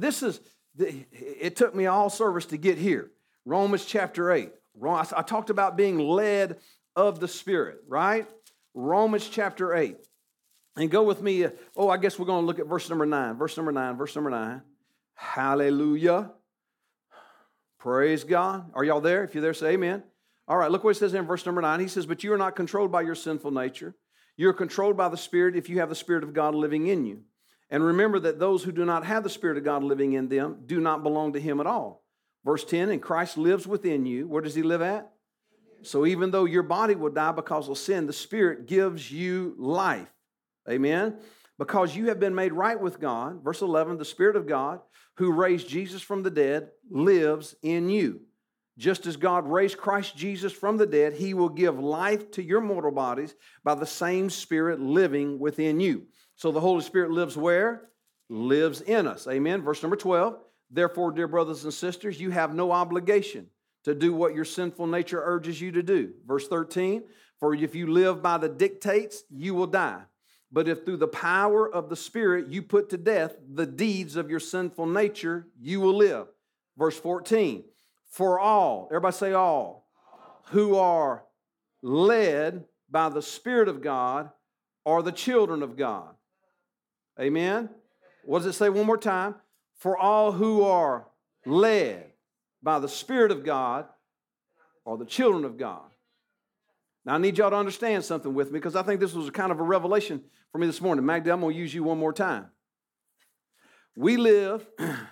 it took me all service to get here. Romans chapter 8. I talked about being led of the Spirit, right? Romans chapter 8. And go with me. I guess we're going to look at verse number 9. Verse number 9. Hallelujah. Praise God. Are y'all there? If you're there, say amen. All right, look what it says in verse number 9. He says, but you are not controlled by your sinful nature. You're controlled by the Spirit if you have the Spirit of God living in you. And remember that those who do not have the Spirit of God living in them do not belong to Him at all. Verse 10, and Christ lives within you. Where does He live at? So even though your body will die because of sin, the Spirit gives you life. Amen? Because you have been made right with God. Verse 11, the Spirit of God who raised Jesus from the dead lives in you. Just as God raised Christ Jesus from the dead, He will give life to your mortal bodies by the same Spirit living within you. So the Holy Spirit lives where? Lives in us. Amen. Verse number 12. Therefore, dear brothers and sisters, you have no obligation to do what your sinful nature urges you to do. Verse 13. For if you live by the dictates, you will die. But if through the power of the Spirit you put to death the deeds of your sinful nature, you will live. Verse 14. For all, everybody say all, who are led by the Spirit of God are the children of God. Amen? What does it say one more time? For all who are led by the Spirit of God are the children of God. Now I need y'all to understand something with me because I think this was kind of a revelation for me this morning. Magda, I'm going to use you one more time. We live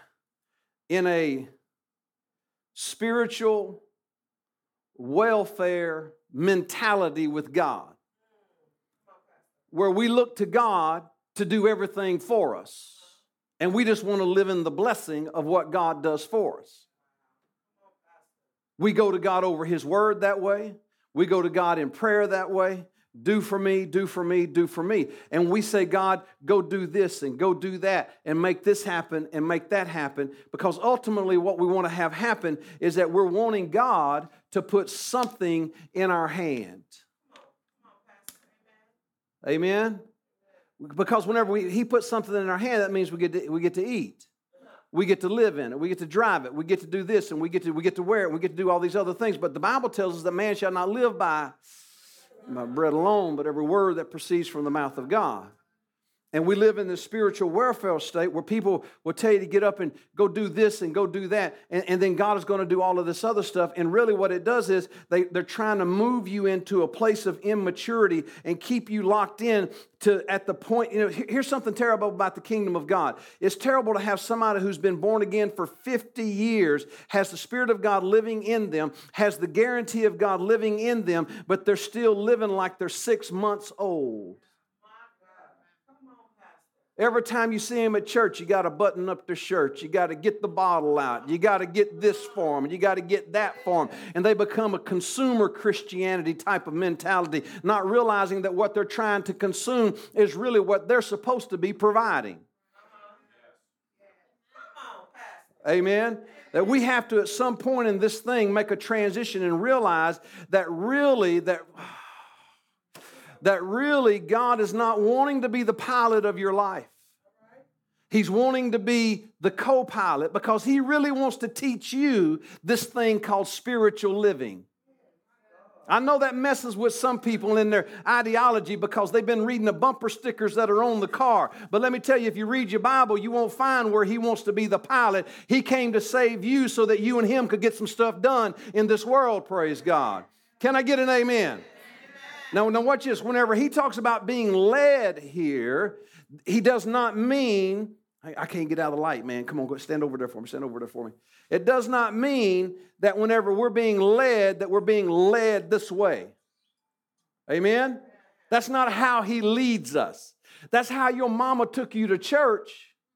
in a spiritual welfare mentality with God, where we look to God to do everything for us, and we just want to live in the blessing of what God does for us. We go to God over His word that way. We go to God in prayer that way. Do for me, do for me, do for me. And we say, God, go do this and go do that and make this happen and make that happen. Because ultimately what we want to have happen is that we're wanting God to put something in our hand. Amen? Because whenever He puts something in our hand, that means we get to eat. We get to live in it. We get to drive it. We get to do this and we get to wear it. And we get to do all these other things. But the Bible tells us that man shall not live by bread alone, but every word that proceeds from the mouth of God. And we live in this spiritual welfare state where people will tell you to get up and go do this and go do that. And then God is going to do all of this other stuff. And really what it does is they're trying to move you into a place of immaturity and keep you locked in to at the point. Here's something terrible about the kingdom of God. It's terrible to have somebody who's been born again for 50 years, has the Spirit of God living in them, has the guarantee of God living in them, but they're still living like they're 6 months old. Every time you see them at church, you got to button up their shirt. You got to get the bottle out. You got to get this for them. And you got to get that for them. And they become a consumer Christianity type of mentality, not realizing that what they're trying to consume is really what they're supposed to be providing. Amen? That we have to, at some point in this thing, make a transition and realize that really God is not wanting to be the pilot of your life. He's wanting to be the co-pilot because he really wants to teach you this thing called spiritual living. I know that messes with some people in their ideology because they've been reading the bumper stickers that are on the car. But let me tell you, if you read your Bible, you won't find where he wants to be the pilot. He came to save you so that you and him could get some stuff done in this world, praise God. Can I get an amen? Now watch this. Whenever he talks about being led here, he does not mean, I can't get out of the light, man. Come on, go stand over there for me. Stand over there for me. It does not mean that whenever we're being led, that we're being led this way. Amen? That's not how he leads us. That's how your mama took you to church.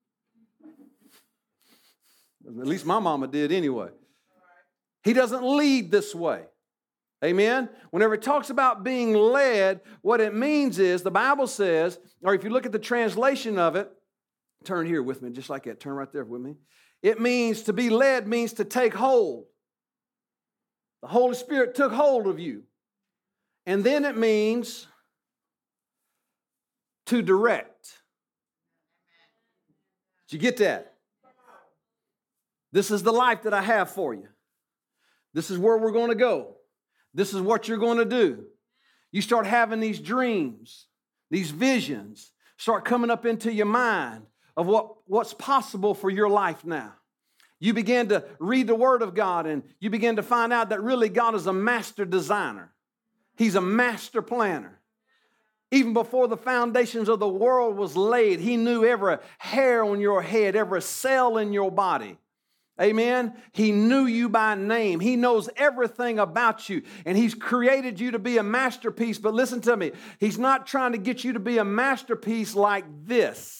At least my mama did anyway. He doesn't lead this way. Amen? Whenever it talks about being led, what it means is, the Bible says, or if you look at the translation of it, turn here with me, just like that. Turn right there with me. It means to be led means to take hold. The Holy Spirit took hold of you. And then it means to direct. Did you get that? This is the life that I have for you. This is where we're going to go. This is what you're going to do. You start having these dreams, these visions, start coming up into your mind of what's possible for your life now. You begin to read the Word of God and you begin to find out that really God is a master designer. He's a master planner. Even before the foundations of the world was laid, He knew every hair on your head, every cell in your body. Amen? He knew you by name. He knows everything about you. And He's created you to be a masterpiece. But listen to me. He's not trying to get you to be a masterpiece like this.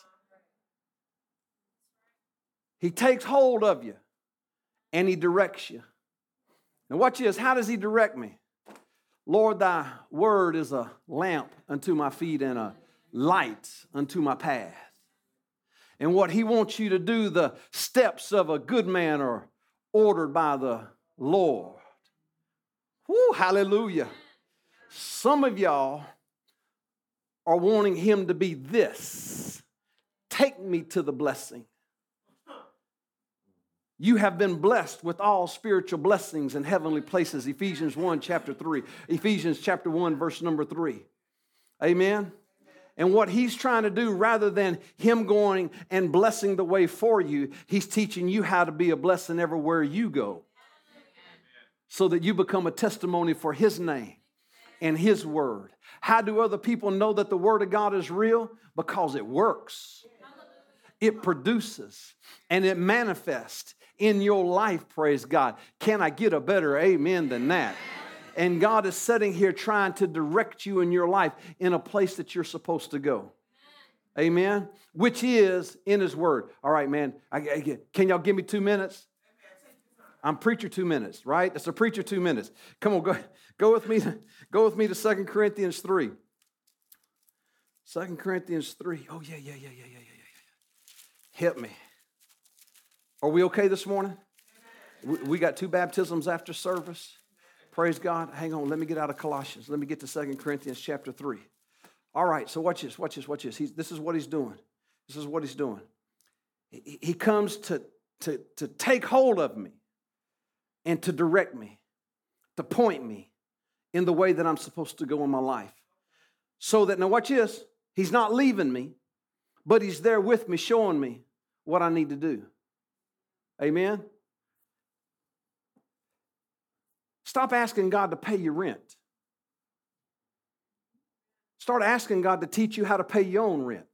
He takes hold of you and He directs you. Now watch this. How does He direct me? Lord, thy word is a lamp unto my feet and a light unto my path. And what He wants you to do, the steps of a good man are ordered by the Lord. Woo, hallelujah. Some of y'all are wanting Him to be this. Take me to the blessing. You have been blessed with all spiritual blessings in heavenly places. Ephesians 1, chapter 3. Ephesians chapter 1, verse number 3. Amen? And what He's trying to do, rather than Him going and blessing the way for you, He's teaching you how to be a blessing everywhere you go. So that you become a testimony for His name and His word. How do other people know that the Word of God is real? Because it works. It produces and it manifests in your life, praise God. Can I get a better amen than that? And God is sitting here trying to direct you in your life in a place that you're supposed to go. Amen? Which is in His Word. All right, man. Can y'all give me 2 minutes? I'm preacher 2 minutes, right? That's a preacher 2 minutes. Come on, go with me. Go with me to 2 Corinthians 3. 2 Corinthians 3. Oh, yeah. Help me. Are we okay this morning? We got 2 baptisms after service. Praise God. Hang on. Let me get out of Colossians. Let me get to 2 Corinthians chapter 3. All right. So watch this. This is what He's doing. He comes to take hold of me and to direct me, to point me in the way that I'm supposed to go in my life. So that, now watch this. He's not leaving me, but He's there with me, showing me what I need to do. Amen? Stop asking God to pay your rent. Start asking God to teach you how to pay your own rent.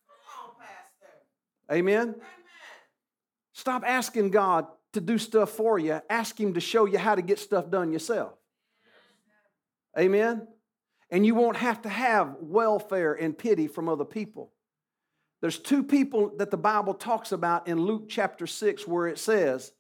Amen? Stop asking God to do stuff for you. Ask Him to show you how to get stuff done yourself. Amen? And you won't have to have welfare and pity from other people. There's 2 people that the Bible talks about in Luke chapter 6 where it says,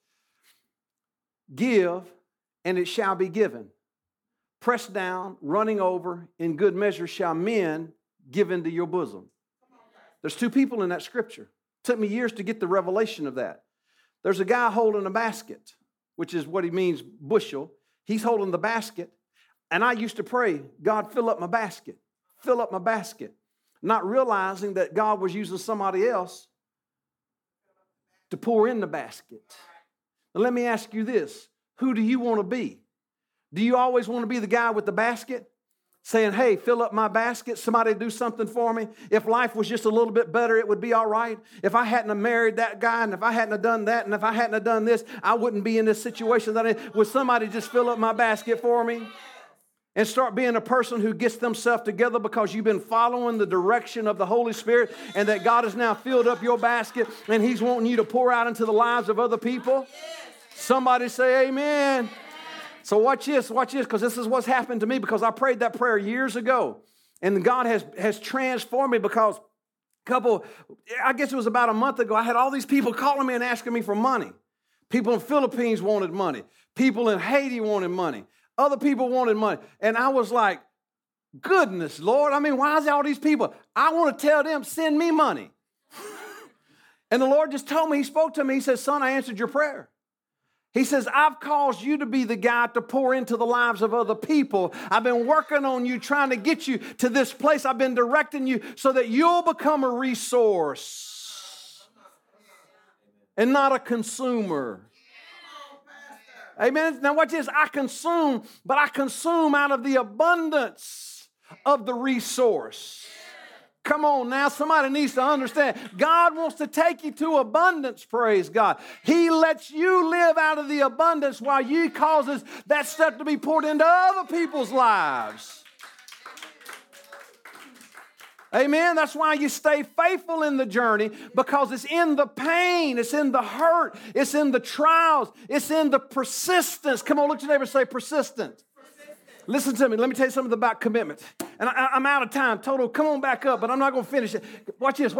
give and it shall be given. Pressed down, running over, in good measure shall men give into your bosom. There's 2 people in that scripture. It took me years to get the revelation of that. There's a guy holding a basket, which is what he means bushel. He's holding the basket. And I used to pray, God, fill up my basket. Fill up my basket. Not realizing that God was using somebody else to pour in the basket. Now, let me ask you this. Who do you want to be? Do you always want to be the guy with the basket? Saying, hey, fill up my basket. Somebody do something for me. If life was just a little bit better, it would be all right. If I hadn't have married that guy, and if I hadn't have done that, and if I hadn't have done this, I wouldn't be in this situation that I'm in. Would somebody just fill up my basket for me? And start being a person who gets themselves together because you've been following the direction of the Holy Spirit, and that God has now filled up your basket and He's wanting you to pour out into the lives of other people. Somebody say amen. So watch this, because this is what's happened to me, because I prayed that prayer years ago. And God has transformed me, because I guess it was about a month ago, I had all these people calling me and asking me for money. People in the Philippines wanted money. People in Haiti wanted money. Other people wanted money. And I was like, goodness, Lord, I mean, why is all these people? I want to tell them, send me money. And the Lord just told me, He spoke to me, He says, son, I answered your prayer. He says, I've caused you to be the guy to pour into the lives of other people. I've been working on you, trying to get you to this place. I've been directing you so that you'll become a resource and not a consumer. Amen. Now watch this. I consume, but I consume out of the abundance of the resource. Come on now, somebody needs to understand. God wants to take you to abundance, praise God. He lets you live out of the abundance while He causes that stuff to be poured into other people's lives. Amen. That's why you stay faithful in the journey, because it's in the pain, it's in the hurt, it's in the trials, it's in the persistence. Come on, look at your neighbor and say persistent. Listen to me. Let me tell you something about commitment. And I'm out of time. Total, come on back up, but I'm not going to finish it. Watch this.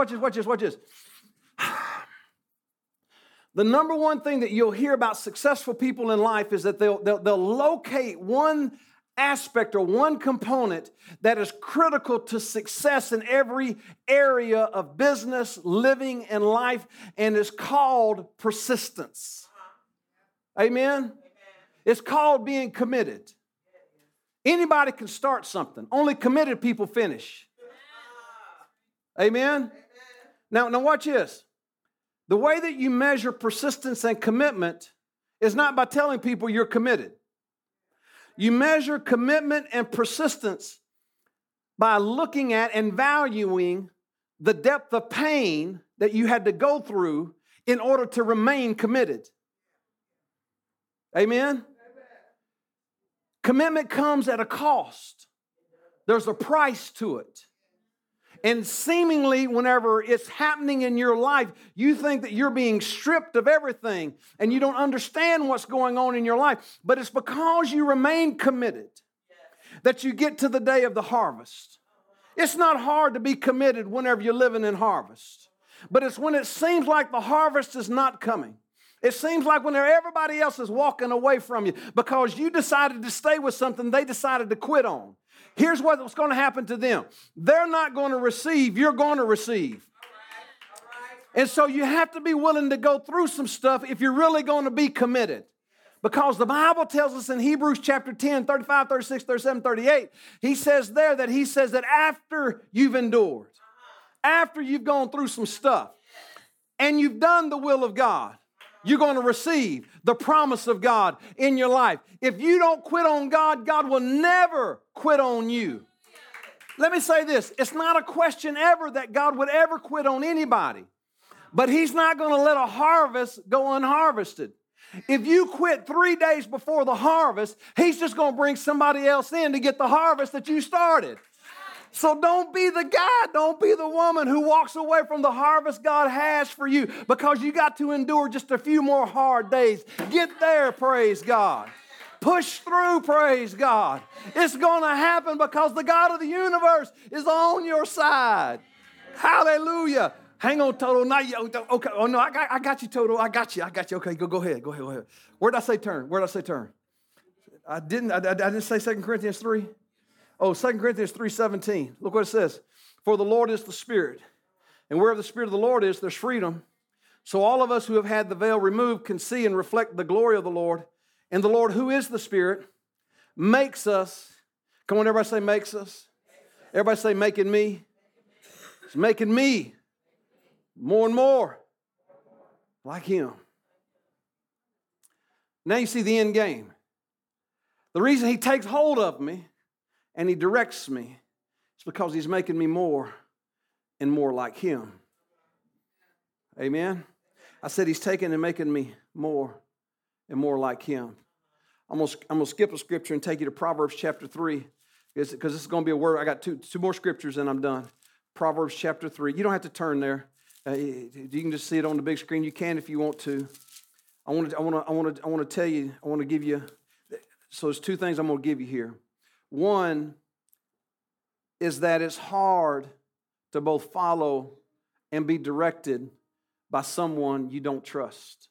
The number one thing that you'll hear about successful people in life is that they'll locate one aspect or one component that is critical to success in every area of business, living, and life, and it's called persistence. Amen? It's called being committed. Anybody can start something. Only committed people finish. Amen? Now watch this. The way that you measure persistence and commitment is not by telling people you're committed. You measure commitment and persistence by looking at and valuing the depth of pain that you had to go through in order to remain committed. Amen? Commitment comes at a cost. There's a price to it. And seemingly, whenever it's happening in your life, you think that you're being stripped of everything and you don't understand what's going on in your life. But it's because you remain committed that you get to the day of the harvest. It's not hard to be committed whenever you're living in harvest. But it's when it seems like the harvest is not coming. It seems like when everybody else is walking away from you because you decided to stay with something they decided to quit on. Here's what's going to happen to them. They're not going to receive, you're going to receive. All right. And so you have to be willing to go through some stuff if you're really going to be committed. Because the Bible tells us in Hebrews chapter 10, 35, 36, 37, 38, he says that after you've endured, after you've gone through some stuff, and you've done the will of God, you're going to receive the promise of God in your life. If you don't quit on God, God will never quit on you. Let me say this. It's not a question ever that God would ever quit on anybody. But He's not going to let a harvest go unharvested. If you quit 3 days before the harvest, He's just going to bring somebody else in to get the harvest that you started. So don't be the guy, don't be the woman who walks away from the harvest God has for you because you got to endure just a few more hard days. Get there, praise God. Push through, praise God. It's going to happen because the God of the universe is on your side. Hallelujah. Hang on, Toto. Not yet. Okay. Oh, no, I got you, Toto. I got you. Okay, go ahead. Where did I say turn? I didn't say 2 Corinthians 3. Oh, 2 Corinthians 3:17. Look what it says. For the Lord is the Spirit, and wherever the Spirit of the Lord is, there's freedom. So all of us who have had the veil removed can see and reflect the glory of the Lord. And the Lord, who is the Spirit, makes us. Come on, everybody say makes us. Everybody say making me. It's making me more and more like Him. Now you see the end game. The reason He takes hold of me and He directs me is because He's making me more and more like Him. Amen? I said He's taking and making me more and more like Him. I'm going to skip a scripture and take you to Proverbs chapter 3 because this is going to be a word. I got two more scriptures and I'm done. Proverbs chapter 3. You don't have to turn there. You can just see it on the big screen. You can if you want to. I want to tell you, I want to give you, so there's two things I'm going to give you here. One is that it's hard to both follow and be directed by someone you don't trust.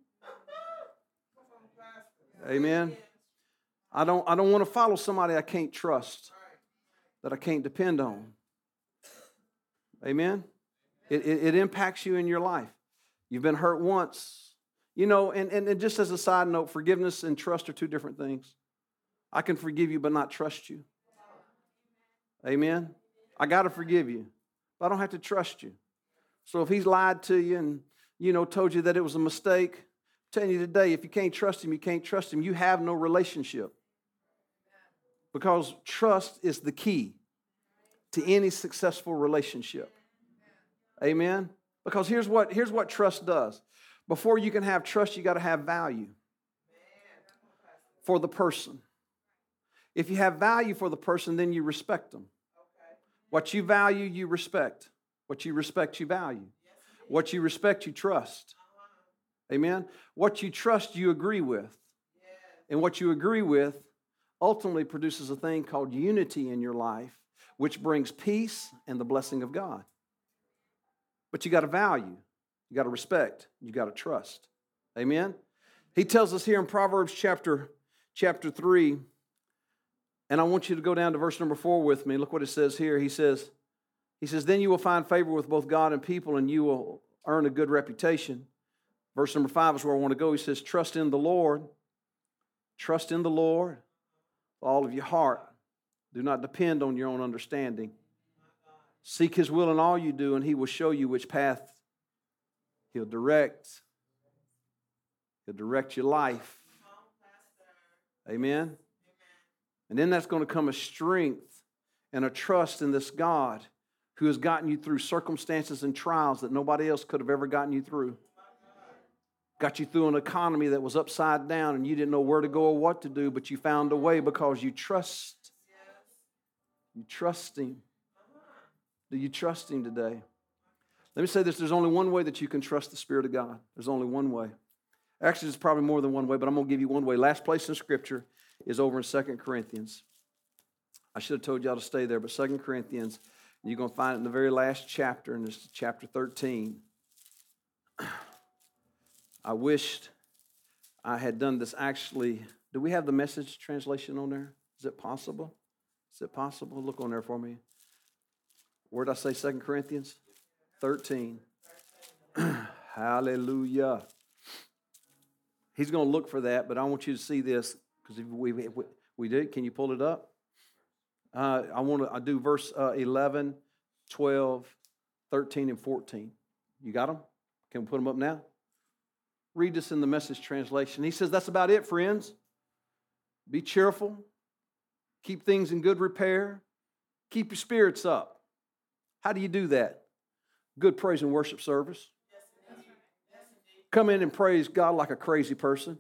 Amen. I don't want to follow somebody I can't trust, that I can't depend on. Amen. It impacts you in your life. You've been hurt once. You know, and just as a side note, forgiveness and trust are two different things. I can forgive you but not trust you. Amen. I got to forgive you, but I don't have to trust you. So if He's lied to you and, you know, told you that it was a mistake, I'm telling you today, if you can't trust Him, you can't trust Him. You have no relationship. Because trust is the key to any successful relationship. Amen? Because here's what trust does. Before you can have trust, you got to have value for the person. If you have value for the person, then you respect them. What you value, you respect. What you respect, you value. What you respect, you trust. Amen? What you trust, you agree with. And what you agree with ultimately produces a thing called unity in your life, which brings peace and the blessing of God. But you got to value, you got to respect, you got to trust. Amen? He tells us here in Proverbs chapter 3, and I want you to go down to verse number 4 with me. Look what it says here. He says, then you will find favor with both God and people, and you will earn a good reputation. Verse number 5 is where I want to go. He says, trust in the Lord. Trust in the Lord with all of your heart. Do not depend on your own understanding. Seek His will in all you do, and He will show you which path He'll direct. He'll direct your life. Amen? And then that's going to come a strength and a trust in this God who has gotten you through circumstances and trials that nobody else could have ever gotten you through. Got you through an economy that was upside down and you didn't know where to go or what to do, but you found a way because you trust. You trust Him. Do you trust Him today? Let me say this. There's only one way that you can trust the Spirit of God. There's only one way. Actually, there's probably more than one way, but I'm going to give you one way. Last place in Scripture is over in 2 Corinthians. I should have told y'all to stay there, but 2 Corinthians, you're going to find it in the very last chapter, and it's chapter 13. I wished I had done this actually. Do we have the Message translation on there? Is it possible? Is it possible? Look on there for me. Where did I say 2 Corinthians? 13. Hallelujah. He's going to look for that, but I want you to see this because if we did. Can you pull it up? I do verse 11, 12, 13, and 14. You got them? Can we put them up now? Read this in the Message translation. He says, that's about it, friends. Be cheerful. Keep things in good repair. Keep your spirits up. How do you do that? Good praise and worship service. Come in and praise God like a crazy person.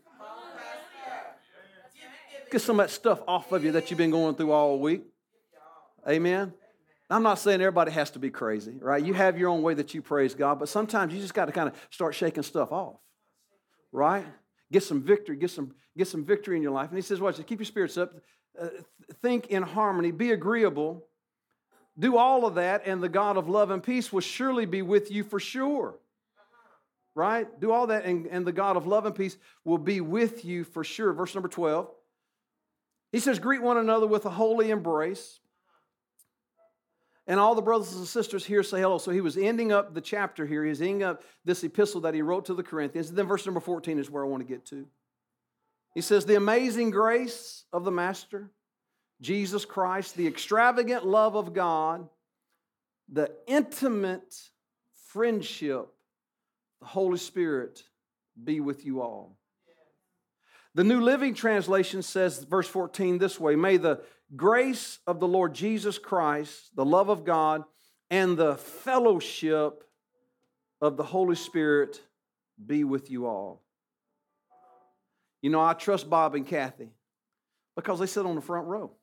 Get some of that stuff off of you that you've been going through all week. Amen. I'm not saying everybody has to be crazy, right? You have your own way that you praise God, but sometimes you just got to kind of start shaking stuff off, right? Get some victory, get some victory in your life. And he says, watch, keep your spirits up. Think in harmony, be agreeable. Do all of that, and the God of love and peace will surely be with you for sure. Right? Do all that, and the God of love and peace will be with you for sure. Verse number 12. He says, greet one another with a holy embrace. And all the brothers and sisters here say hello. So he was ending up the chapter here. He's ending up this epistle that he wrote to the Corinthians. And then verse number 14 is where I want to get to. He says, the amazing grace of the Master, Jesus Christ, the extravagant love of God, the intimate friendship, the Holy Spirit be with you all. The New Living Translation says, verse 14, this way: may the grace of the Lord Jesus Christ, the love of God, and the fellowship of the Holy Spirit be with you all. You know, I trust Bob and Kathy because they sit on the front row.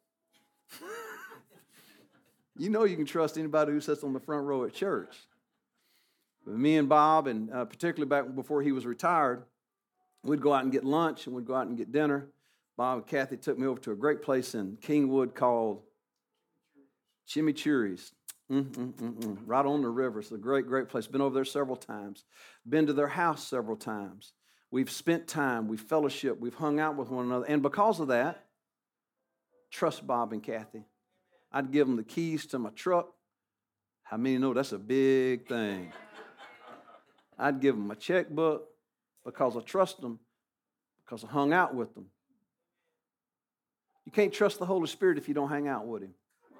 You know you can trust anybody who sits on the front row at church. But me and Bob, and particularly back before he was retired, we'd go out and get lunch and we'd go out and get dinner. Bob and Kathy took me over to a great place in Kingwood called Chimichurri's. Right on the river. It's a great, great place. Been over there several times. Been to their house several times. We've spent time. We've fellowshiped. We've hung out with one another. And because of that, trust Bob and Kathy. I'd give them the keys to my truck. How many know that's a big thing? I'd give them my checkbook because I trust them, because I hung out with them. You can't trust the Holy Spirit if you don't hang out with Him.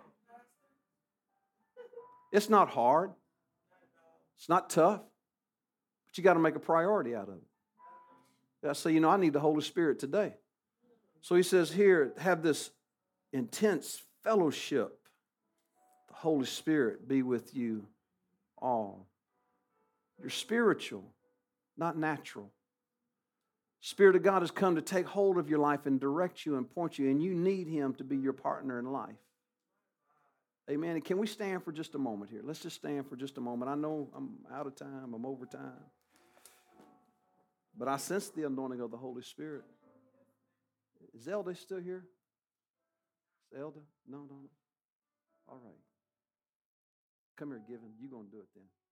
It's not hard. It's not tough. But you got to make a priority out of it. I say, you know, I need the Holy Spirit today. So he says here, have this intense fellowship. The Holy Spirit be with you all. You're spiritual, not natural. Spirit of God has come to take hold of your life and direct you and point you, and you need Him to be your partner in life. Amen. And can we stand for just a moment here? Let's just stand for just a moment. I know I'm out of time. I'm over time. But I sense the anointing of the Holy Spirit. Is Elda still here? Is Elda? No. All right. Come here, Given. You're going to do it then.